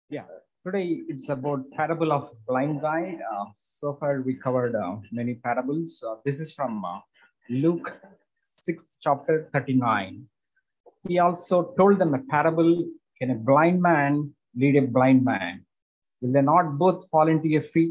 Yeah, today it's about parable of blind guide. So far we covered many parables. This is from Luke 6, chapter 39. He also told them a parable: can a blind man lead a blind man? Will they not both fall into a pit?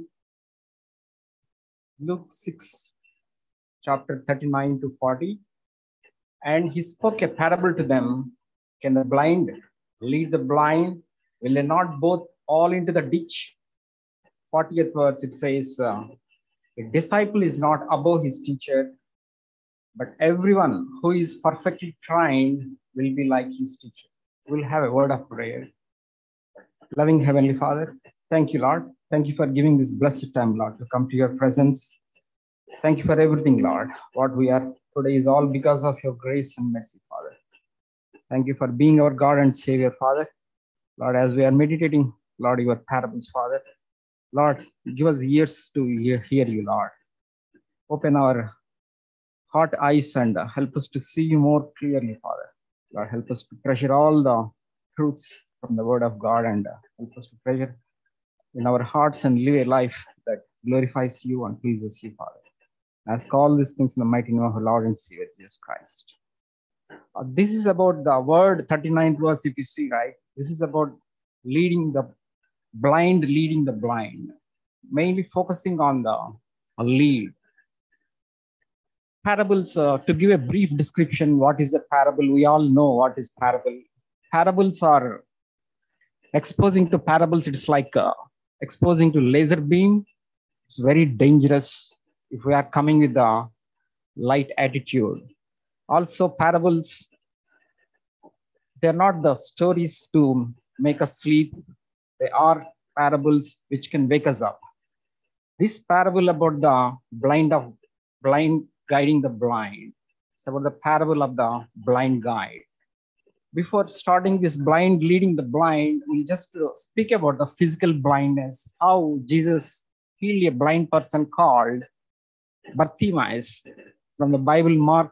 Luke 6, chapter 39 to 40. And he spoke a parable to them: can the blind lead the blind? Will they not both fall into the ditch? 40th verse, it says, a disciple is not above his teacher, but everyone who is perfectly trained will be like his teacher. We'll have a word of prayer. Loving Heavenly Father, thank you, Lord. Thank you for giving this blessed time, Lord, to come to your presence. Thank you for everything, Lord. What we are today is all because of your grace and mercy, Father. Thank you for being our God and Savior, Father. Lord, as we are meditating, Lord, your parables, Father. Lord, give us ears to hear you, Lord. Open our heart eyes and help us to see you more clearly, Father. Lord, help us to treasure all the truths from the Word of God and help us to treasure in our hearts and live a life that glorifies you and pleases you, Father. I ask all these things in the mighty name of our Lord and Savior, Jesus Christ. This is about the word 39th verse, if you see, right? This is about leading the blind, mainly focusing on the lead. Parables, to give a brief description, what is a parable? We all know what is parable. Parables are exposing to parables. It's like exposing to laser beam. It's very dangerous if we are coming with a light attitude. Also, parables, they're not the stories to make us sleep. They are parables which can wake us up. This parable about the blind guiding the blind. It's about the parable of the blind guide. Before starting this blind leading the blind, we just speak about the physical blindness, how Jesus healed a blind person called Bartimaeus. From the Bible,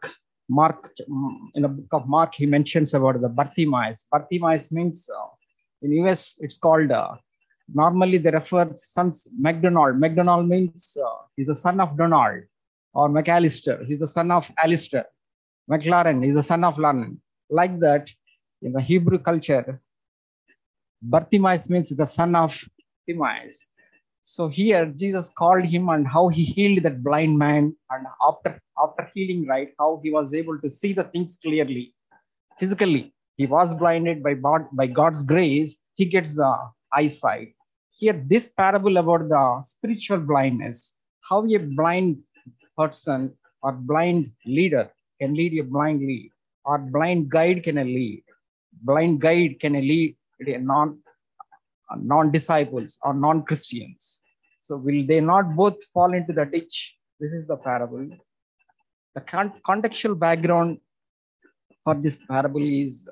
in the book of Mark, he mentions about the Bartimaeus. Bartimaeus means in US, it's called, normally they refer sons McDonald. McDonald means he's the son of Donald, or McAllister, he's the son of Alistair. McLaren, he's the son of Laren. Like that, in the Hebrew culture, Bartimaeus means the son of Timaeus. So here Jesus called him and how he healed that blind man, and after healing, right, how he was able to see the things clearly. Physically, he was blinded by God's grace, he gets the eyesight. Here, this parable about the spiritual blindness, how a blind person or blind leader can lead a blind lead, or blind guide can lead. Blind guide can lead a non-disciples or non-Christians. So will they not both fall into the ditch? This is the parable. The contextual background for this parable is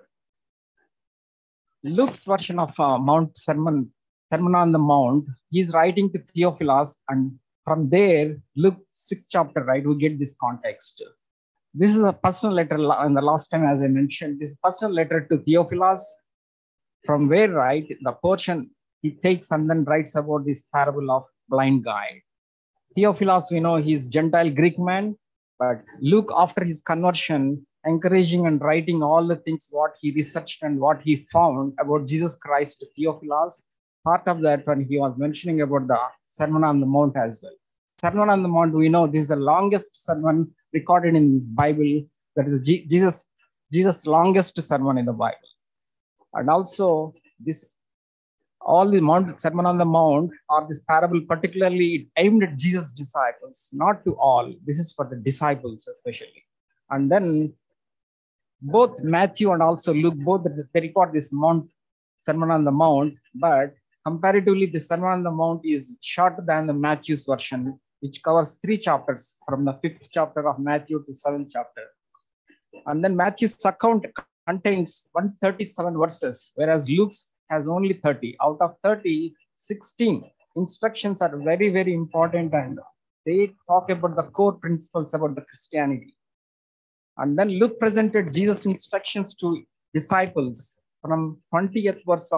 Luke's version of Sermon on the Mount. He's writing to Theophilus, and from there, Luke 6th chapter, right, we get this context. This is a personal letter, and the last time, as I mentioned, this personal letter to Theophilus, from where, right, the portion he takes and then writes about this parable of blind guide. Theophilus, we know he's Gentile Greek man, but Luke, after his conversion, encouraging and writing all the things what he researched and what he found about Jesus Christ to Theophilus. Part of that when he was mentioning about the Sermon on the Mount as well. Sermon on the Mount, we know this is the longest sermon recorded in the Bible. That is Jesus' longest sermon in the Bible. And also this, all the Sermon on the Mount, or this parable particularly aimed at Jesus' disciples, not to all. This is for the disciples especially. And then both Matthew and also Luke, both they record this Sermon on the Mount, but comparatively the Sermon on the Mount is shorter than the Matthew's version, which covers 3 chapters, from the 5th chapter of Matthew to 7th chapter. And then Matthew's account contains 137 verses, whereas Luke's has only 30. Out of 30, 16 instructions are very, very important, and they talk about the core principles about the Christianity. And then Luke presented Jesus' instructions to disciples from 20th verse of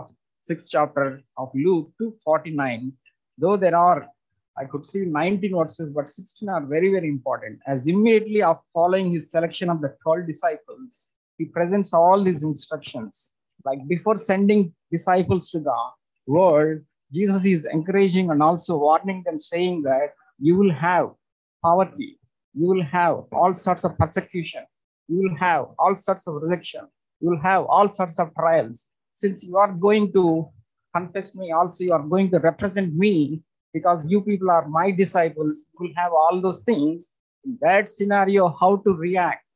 6th chapter of Luke 2:49. Though there are, I could see 19 verses, but 16 are very, very important. As immediately after following his selection of the 12 disciples, he presents all these instructions. Like before sending disciples to the world, Jesus is encouraging and also warning them, saying that you will have poverty, you will have all sorts of persecution, you will have all sorts of rejection, you will have all sorts of trials. Since you are going to confess me, also you are going to represent me, because you people are my disciples, you will have all those things. In that scenario, how to react,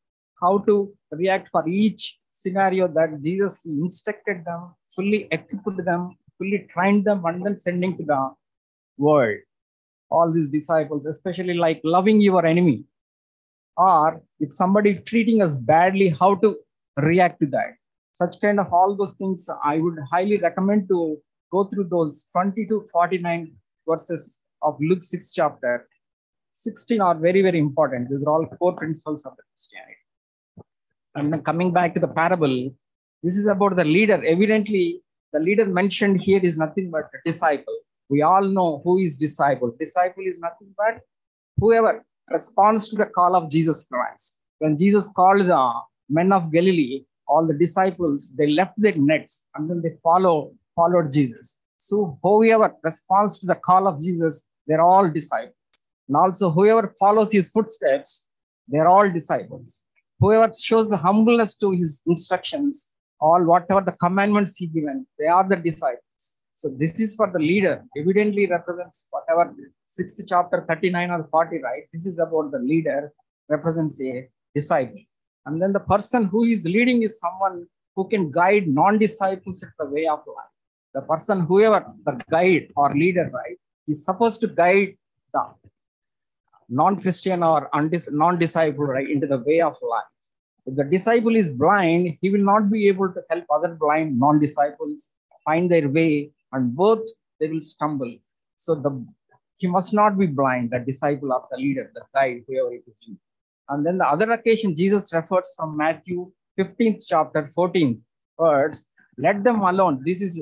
for each scenario that Jesus he instructed them, fully equipped them, fully trained them, and then sending to the world. All these disciples, especially like loving your enemy, or if somebody treating us badly, how to react to that. Such kind of all those things, I would highly recommend to go through those 20 to 49 verses of Luke 6 chapter. 16 are very, very important. These are all core principles of the Christianity. And then coming back to the parable, this is about the leader. Evidently, the leader mentioned here is nothing but a disciple. We all know who is disciple. Disciple is nothing but whoever responds to the call of Jesus Christ. When Jesus called the men of Galilee, all the disciples, they left their nets and then they followed Jesus. So whoever responds to the call of Jesus, they're all disciples. And also whoever follows his footsteps, they're all disciples. Whoever shows the humbleness to his instructions, all whatever the commandments he given, they are the disciples. So this is for the leader, evidently represents whatever 6th chapter 39 or 40, right? This is about the leader, represents a disciple. And then the person who is leading is someone who can guide non-disciples in the way of life. The person, whoever the guide or leader, right, is supposed to guide the non-Christian or non-disciple, right, into the way of life. If the disciple is blind, he will not be able to help other blind non-disciples find their way, and both they will stumble. So he must not be blind, the disciple of the leader, the guide, whoever it is. And then the other occasion, Jesus refers from Matthew 15th chapter, 14th words, let them alone. This is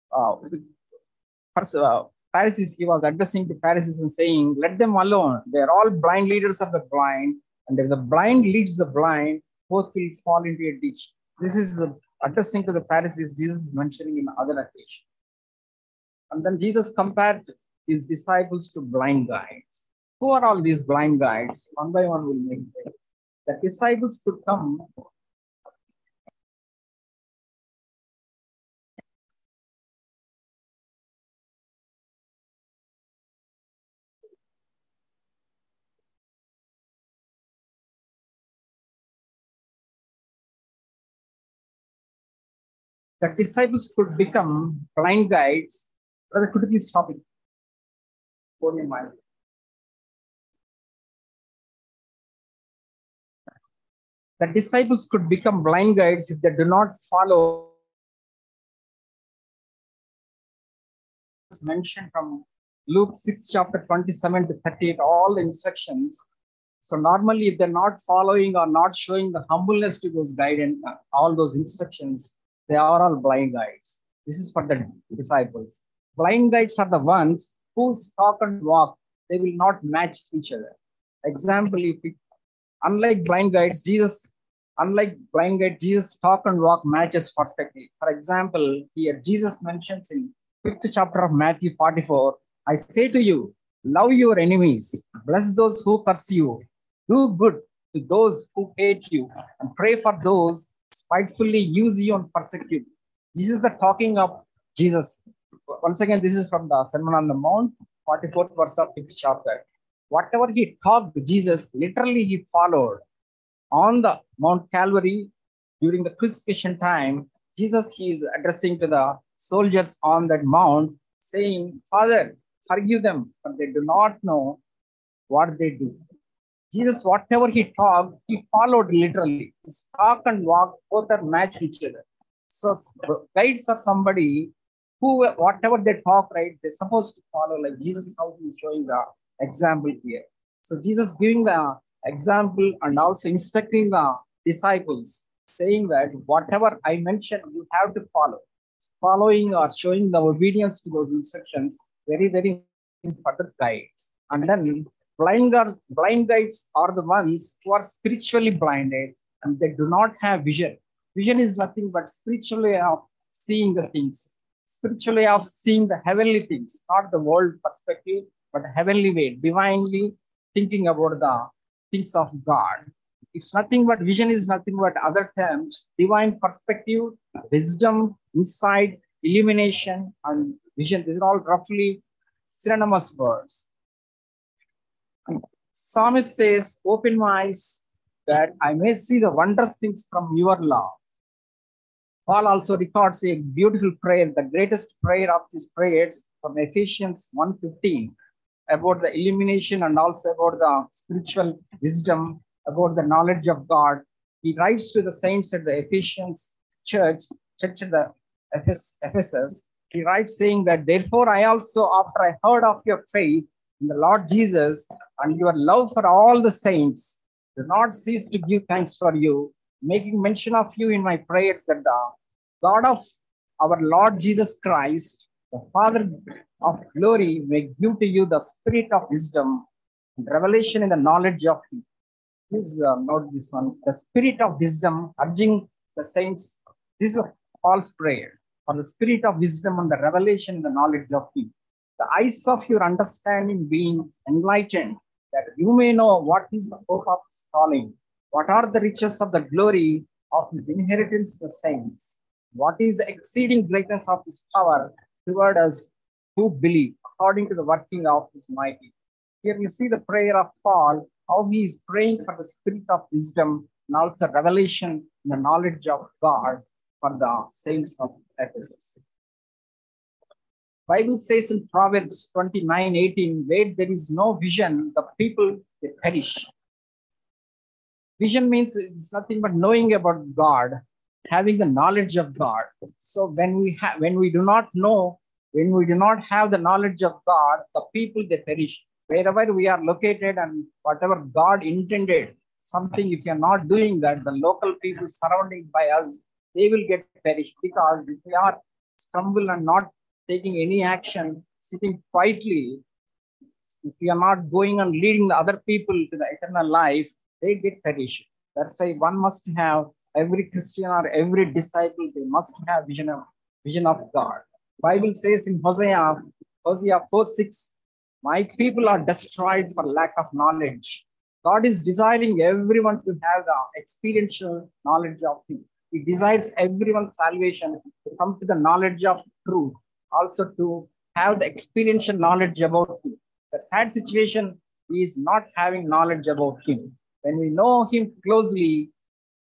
Pharisees, he was addressing the Pharisees and saying, let them alone. They're all blind leaders of the blind. And if the blind leads the blind, both will fall into a ditch. This is addressing to the Pharisees, Jesus is mentioning in other occasion. And then Jesus compared his disciples to blind guides. Who are all these blind guides? One by one we'll make it. The disciples could come. The disciples could become blind guides. Brother, could you please stop it? The disciples could become blind guides if they do not follow mentioned from Luke 6 chapter 27 to 38, all the instructions. So normally if they're not following or not showing the humbleness to those guidance, all those instructions, they are all blind guides. This is for the disciples. Blind guides are the ones whose talk and walk, they will not match each other. Example, unlike blind guides, Jesus talk and walk matches perfectly. For example, here Jesus mentions in 5th chapter of Matthew 44, I say to you, love your enemies, bless those who curse you, do good to those who hate you, and pray for those spitefully use you and persecute. This is the talking of Jesus. Once again, this is from the Sermon on the Mount, 44th verse of 5th chapter. Whatever he talked, Jesus literally he followed. On the Mount Calvary, during the crucifixion time, Jesus he is addressing to the soldiers on that mount, saying, Father, forgive them, for they do not know what they do. Jesus, whatever he talked, he followed literally. His talk and walk both are match each other. So guides are somebody who, whatever they talk, right, they're supposed to follow, like Jesus, how he is showing the example here. So Jesus giving the example and also instructing the disciples, saying that whatever I mentioned, you have to follow. following or showing the obedience to those instructions, very, very further guides. And then blind guides are the ones who are spiritually blinded and they do not have vision. Vision is nothing but spiritually of seeing the things, spiritually of seeing the heavenly things, not the world perspective, but heavenly way, divinely thinking about the things of God. It's nothing but vision is nothing but other terms, divine perspective, wisdom, insight, illumination, and vision. These are all roughly synonymous words. Psalmist says, open my eyes that I may see the wondrous things from your law. Paul also records a beautiful prayer, the greatest prayer of his prayers from Ephesians 1:15, about the illumination and also about the spiritual wisdom, about the knowledge of God. He writes to the saints at the Ephesians church at the Ephesus. He writes saying that, therefore I also, after I heard of your faith in the Lord Jesus and your love for all the saints, do not cease to give thanks for you, making mention of you in my prayers, that the God of our Lord Jesus Christ, the Father of glory, may give to you the spirit of wisdom and revelation in the knowledge of him. Please note this one. The spirit of wisdom, urging the saints. This is a Paul's prayer for the spirit of wisdom and the revelation in the knowledge of him. The eyes of your understanding being enlightened, that you may know what is the hope of his calling, what are the riches of the glory of his inheritance in the saints, what is the exceeding greatness of his power toward us who believe, according to the working of his mighty. Here you see the prayer of Paul, how he is praying for the spirit of wisdom and also revelation in the knowledge of God for the saints of Ephesus. Bible says in Proverbs 29:18, where there is no vision, the people they perish. Vision means it's nothing but knowing about God, having the knowledge of God. So when we do not know, when we do not have the knowledge of God, the people they perish. Wherever we are located and whatever God intended, something, if you are not doing that, the local people surrounding by us, they will get perished, because if we are stumble and not taking any action, sitting quietly, if we are not going and leading the other people to the eternal life, they get perished. That's why one must have, every Christian or every disciple, they must have vision of God. Bible says in Hosea 4:6, my people are destroyed for lack of knowledge. God is desiring everyone to have the experiential knowledge of him. He desires everyone's salvation to come to the knowledge of truth, also to have the experiential knowledge about him. The sad situation is not having knowledge about him. When we know him closely,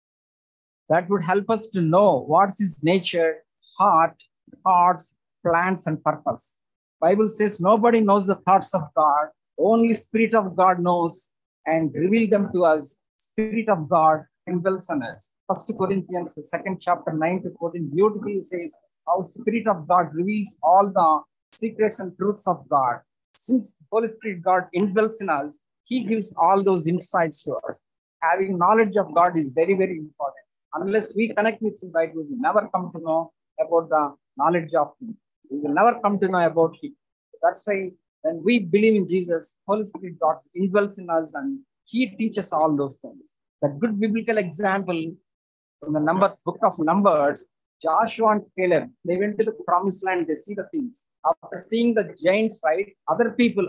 that would help us to know what's his nature, heart, thoughts, plans, and purpose. Bible says nobody knows the thoughts of God. Only Spirit of God knows and reveal them to us. Spirit of God indwells in us. 1 Corinthians 2nd chapter 9 to 14 beautifully says how Spirit of God reveals all the secrets and truths of God. Since Holy Spirit God indwells in us, he gives all those insights to us. Having knowledge of God is very, very important. Unless we connect with him, right, we will never come to know about the knowledge of him. We will never come to know about him. That's why when we believe in Jesus, Holy Spirit God indwells in us and he teaches all those things. The good biblical example from the book of Numbers, Joshua and Caleb, they went to the promised land, they see the things. After seeing the giants, right, other people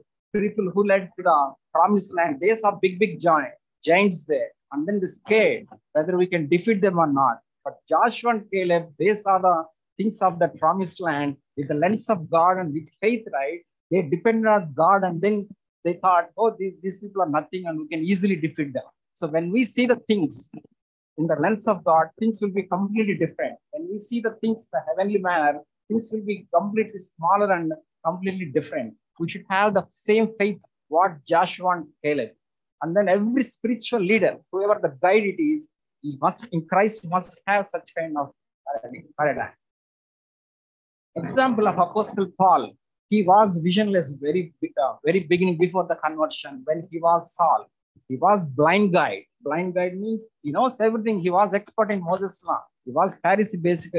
who led to the promised land, they saw big giants there. And then they scared whether we can defeat them or not. But Joshua and Caleb, they saw the things of the promised land with the lens of God and with faith, right? They depended on God, and then they thought, oh, these people are nothing and we can easily defeat them. So when we see the things in the lens of God, things will be completely different. When we see the things in the heavenly manner, things will be completely smaller and completely different. We should have the same faith what Joshua and Caleb. And then every spiritual leader, whoever the guide it is, in Christ must have such kind of paradigm. Example of Apostle Paul. He was visionless very beginning before the conversion. When he was Saul, he was blind guide. Blind guide means he knows everything. He was expert in Moses' law. He was Pharisee basically.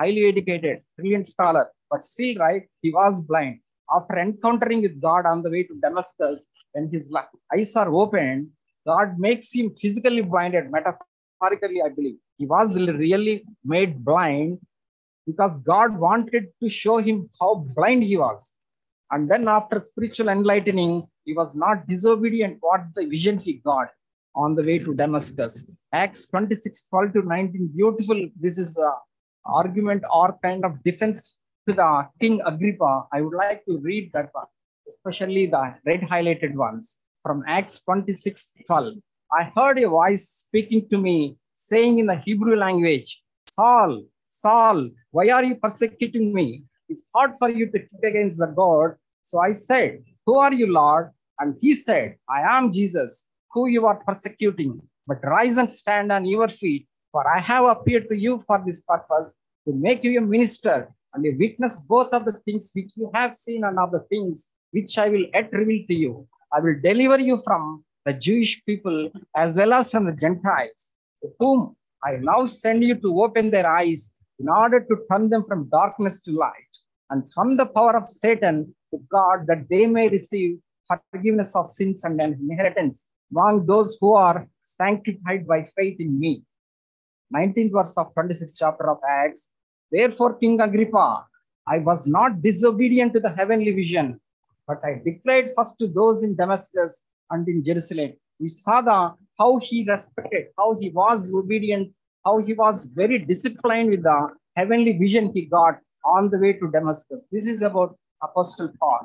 highly educated, brilliant scholar, but still, right, he was blind. After encountering with God on the way to Damascus, when his eyes are opened, God makes him physically blinded, metaphorically, I believe. He was really made blind because God wanted to show him how blind he was. And then after spiritual enlightening, he was not disobedient what the vision he got on the way to Damascus. Acts 26, 12 to 19, beautiful. This is a argument or kind of defense to the King Agrippa. I would like to read that one, especially the red highlighted ones from Acts 26, 12. I heard a voice speaking to me, saying in the Hebrew language, Saul, Saul, why are you persecuting me? It's hard for you to kick against the God. So I said, who are you, Lord? And he said, I am Jesus, who you are persecuting. But rise and stand on your feet, for I have appeared to you for this purpose, to make you a minister and a witness both of the things which you have seen and of the things which I will yet reveal to you. I will deliver you from the Jewish people as well as from the Gentiles, to whom I now send you to open their eyes in order to turn them from darkness to light and from the power of Satan to God, that they may receive forgiveness of sins and an inheritance among those who are sanctified by faith in me. 19th verse of 26th chapter of Acts. Therefore, King Agrippa, I was not disobedient to the heavenly vision, but I declared first to those in Damascus and in Jerusalem. We saw how he respected, how he was obedient, how he was very disciplined with the heavenly vision he got on the way to Damascus. This is about Apostle Paul.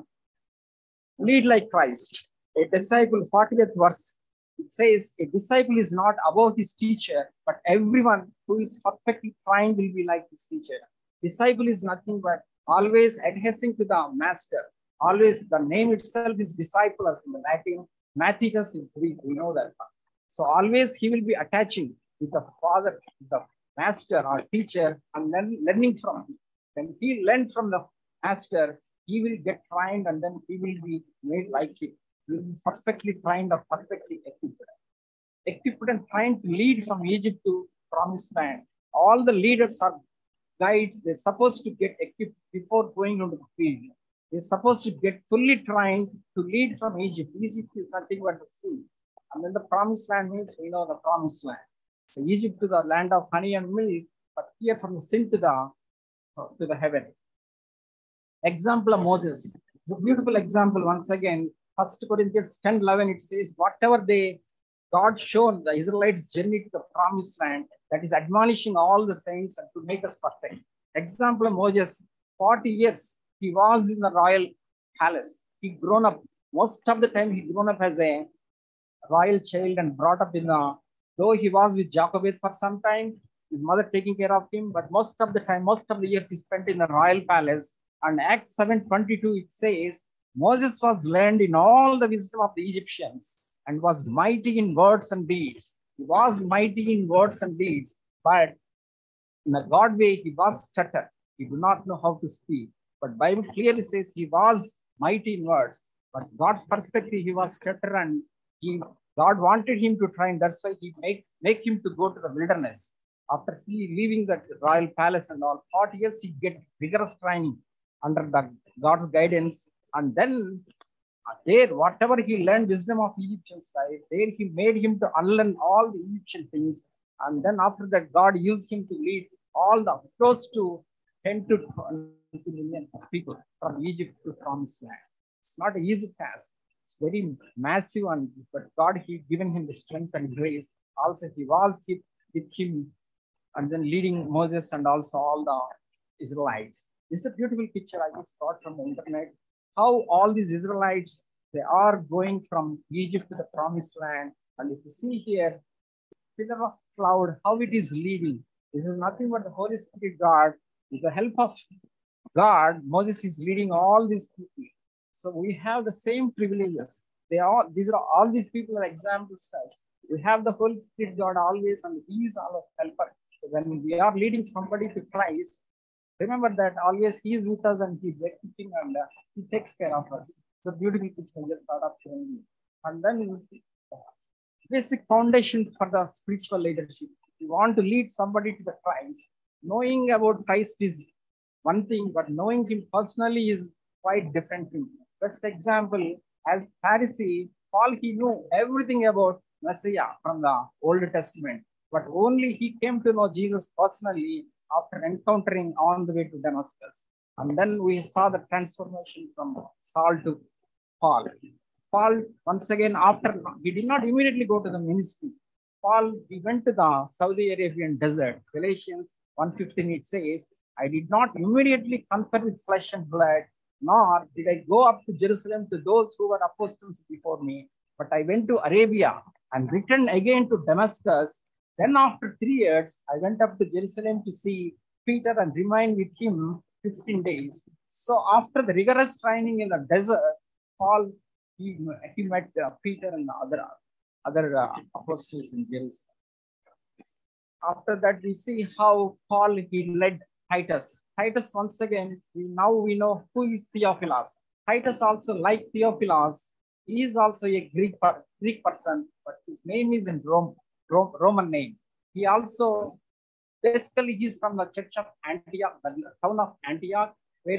Lead like Christ. A disciple, 40th verse, it says, a disciple is not above his teacher, but everyone who is perfectly trained will be like his teacher. Disciple is nothing but always adhering to the master. Always, the name itself is disciples in the Latin, Maticus in Greek, we know that. So always he will be attaching with the father, the master or teacher, and then learning from him. When he learned from the master, he will get trained and then he will be made like him. He will be perfectly trained or perfectly equipped. Equipped and trained to lead from Egypt to promised land. All the leaders are guides. They're supposed to get equipped before going into the field. They're supposed to get fully trained to lead from Egypt. Egypt is nothing but the sea. And then the promised land means we know the promised land. So Egypt to the land of honey and milk, but here from the sin to the heaven. Example of Moses. It's a beautiful example. Once again, 1 Corinthians 10:11, it says, whatever God shown the Israelites' journey to the promised land, that is admonishing all the saints and to make us perfect. Example of Moses, 40 years, he was in the royal palace. He grown up, most of the time he grown up as a royal child and brought up in though he was with Jochebed for some time, his mother taking care of him, but most of the time, most of the years he spent in the royal palace. And Acts 7:22, it says, Moses was learned in all the wisdom of the Egyptians and was mighty in words and deeds. He was mighty in words and deeds, but in a God way, he was stutter. He did not know how to speak. But Bible clearly says he was mighty in words. But God's perspective, he was stutter and God wanted him to train. That's why he make him to go to the wilderness. After he leaving the royal palace and all, 40 years, he get vigorous training under God's guidance. And then there, whatever he learned, wisdom of Egyptians, right? There he made him to unlearn all the Egyptian things. And then after that, God used him to lead all the close to 10 to 20 million people from Egypt to promised land. It's not an easy task. It's very massive, but God, he given him the strength and grace. Also, he was with him and then leading Moses and also all the Israelites. This is a beautiful picture I just got from the internet. How all these Israelites, they are going from Egypt to the promised land. And if you see here, pillar of cloud, how it is leading. This is nothing but the Holy Spirit God. With the help of God, Moses is leading all these people. So we have the same privileges. All these people are example stars. We have the Holy Spirit God always, and he is our helper. So when we are leading somebody to Christ, remember that always he is with us and he's equipping and he takes care of us. It's a beautiful picture I just thought of showing you. And then basic foundations for the spiritual leadership. If you want to lead somebody to the Christ, Knowing about Christ is one thing, but knowing him personally is quite different thing. Best example, as Pharisee, Paul, he knew everything about Messiah from the Old Testament, but only he came to know Jesus personally after encountering on the way to Damascus. And then we saw the transformation from Saul to Paul. Paul, once again, after he did not immediately go to the ministry. Paul, he went to the Saudi Arabian desert. Galatians 1:15, it says, I did not immediately confer with flesh and blood, nor did I go up to Jerusalem to those who were apostles before me, but I went to Arabia and returned again to Damascus. Then after 3 years, I went up to Jerusalem to see Peter and remained with him 15 days. So after the rigorous training in the desert, Paul, he met Peter and the other apostles in Jerusalem. After that, we see how Paul, he led Titus. Titus, once again, now we know who is Theophilus. Titus also, like Theophilus, he is also a Greek person, but his name is in Roman name. He also, basically, he's from the church of Antioch, the town of Antioch, where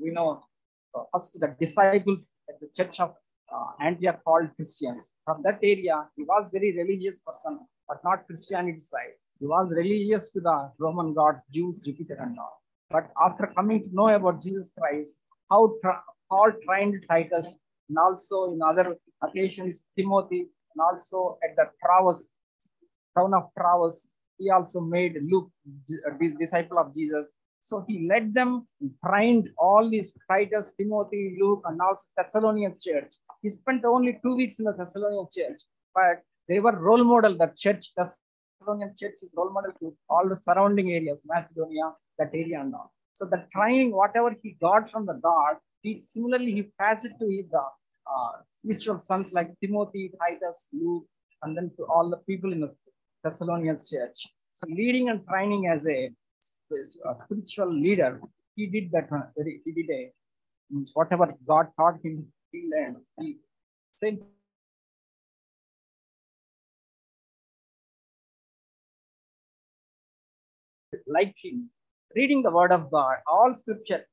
first the disciples at the church of Antioch called Christians. From that area, he was very religious person, but not Christianity side. He was religious to the Roman gods, Jews, Jupiter and all. But after coming to know about Jesus Christ, how Paul trained Titus, and also in other occasions, Timothy, and also at the town of Travers, he also made Luke a disciple of Jesus. So he led them, trained all these Titus, Timothy, Luke, and also Thessalonian church. He spent only 2 weeks in the Thessalonian church, but they were role model. The church, Thessalonian church, is role model to all the surrounding areas, Macedonia, that area and all. So the training, whatever he got from the God, he passed it to his spiritual sons like Timothy, Titus, Luke, and then to all the people in the Thessalonian church. So leading and training as a spiritual leader, he did that. He did whatever God taught him, he learned. Same like him, reading the word of God, all scripture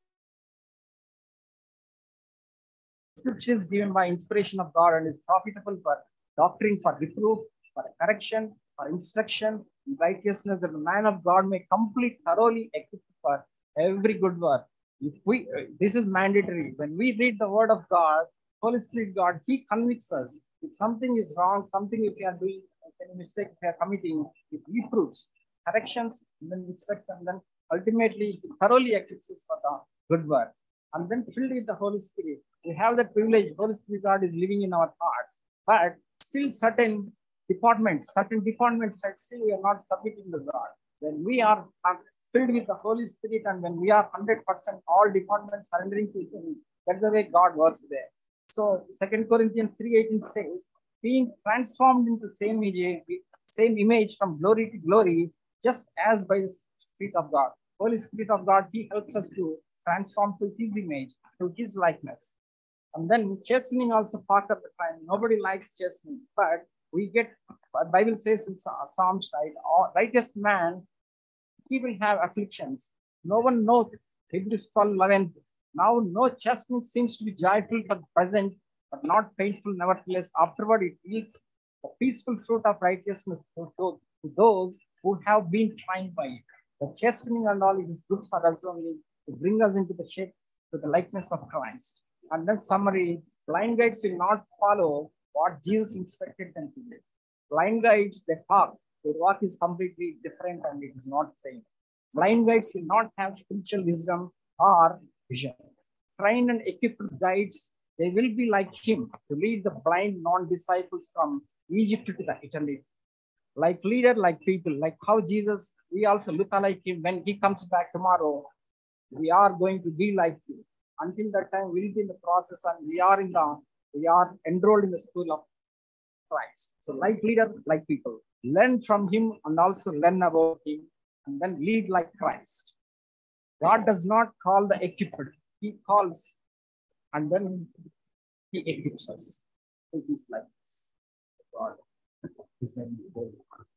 is given by inspiration of God and is profitable for doctrine, for reproof, for correction, for instruction, in righteousness, that the man of God may complete, thoroughly equipped for every good work. If this is mandatory. When we read the word of God, Holy Spirit God, he convicts us. If something is wrong, something if you are doing, any mistake if you are committing, it reproves, corrections, and then instructs, and then ultimately thoroughly equips us for the good work. And then filled with the Holy Spirit. We have that privilege. Holy Spirit God is living in our hearts. But still certain departments, still we are not submitting to God. When we are filled with the Holy Spirit and when we are 100% all departments surrendering to Him, that's the way God works there. So 2 Corinthians 3:18 says, being transformed into the same image from glory to glory, just as by the Spirit of God. Holy Spirit of God, He helps us to transform to His image, to His likeness. And then chastening also part of the time. Nobody likes chastening, but we get, Bible says in Psalms, right? Righteous man, he will have afflictions. No one knows. Hebrews 12:11. Now, no chastening seems to be joyful for the present, but not painful. Nevertheless, afterward it yields the peaceful fruit of righteousness to those who have been trained by it. The chastening and all is good for us only to bring us into the shape, to the likeness of Christ. And then summary, blind guides will not follow what Jesus instructed them to do. Blind guides, they talk. Their walk is completely different and it is not the same. Blind guides will not have spiritual wisdom or vision. Trained and equipped guides, they will be like him to lead the blind non-disciples from Egypt to the eternity. Like leader, like people, like how Jesus, we also look like him. When he comes back tomorrow, we are going to be like him. Until that time, we'll be in the process and we are enrolled in the school of Christ. So like leader, like people, learn from him and also learn about him and then lead like Christ. God does not call the equipped. He calls and then he equips us. It is like this. God is